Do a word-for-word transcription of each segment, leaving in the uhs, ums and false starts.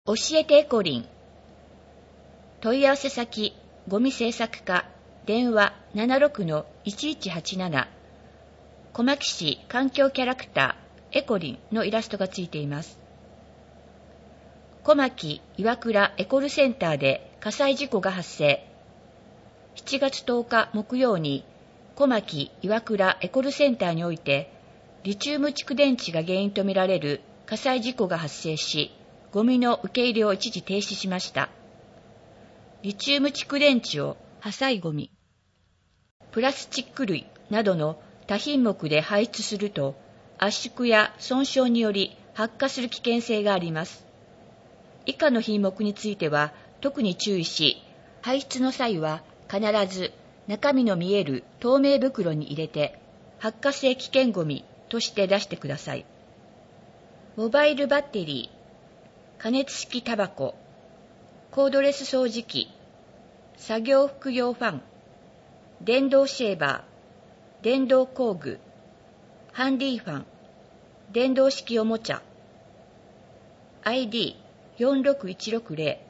教えてエコリン。問い合わせ先、ゴミ製作課、電話 ななろくのいちいちはちなな。小牧市環境キャラクター、エコリンのイラストがついています。小牧岩倉エコルセンターで火災事故が発生。しちがつとおか木曜に、小牧岩倉エコルセンターにおいて、リチウム蓄電池が原因とみられる火災事故が発生し、ゴミの受け入れを一時停止しました。リチウム蓄電池を破砕ゴミ、プラスチック類などの多品目で排出すると、圧縮や損傷により発火する危険性があります。以下の品目については特に注意し、排出の際は必ず中身の見える透明袋に入れて、発火性危険ゴミとして出してください。モバイルバッテリー、加熱式タバコ、コードレス掃除機、作業服用ファン、電動シェーバー、電動工具、ハンディファン、電動式おもちゃ、アイディーよんろくいちろくゼ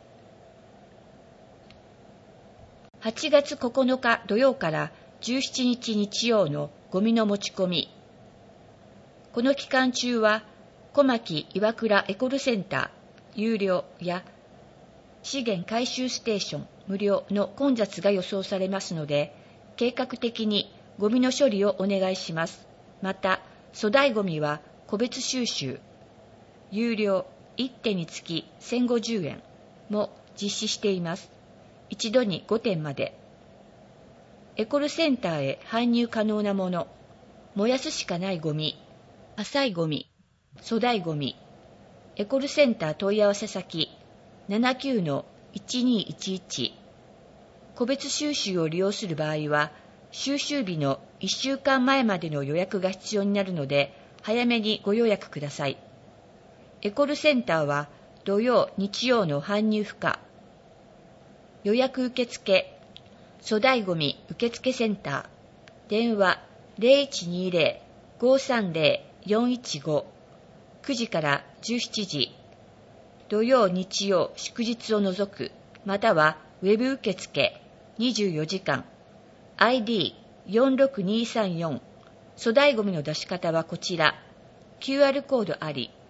ロ。はちがつここのか土曜からじゅうしちにち日曜のゴミの持ち込み。この期間中は、小牧岩倉エコルセンター有料や資源回収ステーション無料の混雑が予想されますので、計画的にゴミの処理をお願いします。また、粗大ゴミは個別収集、有料いってんにつきせんごじゅうえんも実施しています。一度にごてんまで。エコルセンターへ搬入可能なもの、燃やすしかないゴミ、破砕ゴミ、粗大ゴミ、エコルセンター問い合わせ先 ななきゅうのいちにいちいち。個別収集を利用する場合は、収集日のいっしゅうかんまえまでの予約が必要になるので、早めにご予約ください。エコルセンターは土曜、日曜の搬入不可。予約受付、粗大ゴミ受付センター、電話 ゼロいちにゼロ ごさんゼロ よんいちご、くじからじゅうしちじ、土曜、日曜、祝日を除く、またはウェブ受付にじゅうよじかん、アイディーよんろくにさんよん、粗大ゴミの出し方はこちら、キューアール コードあり。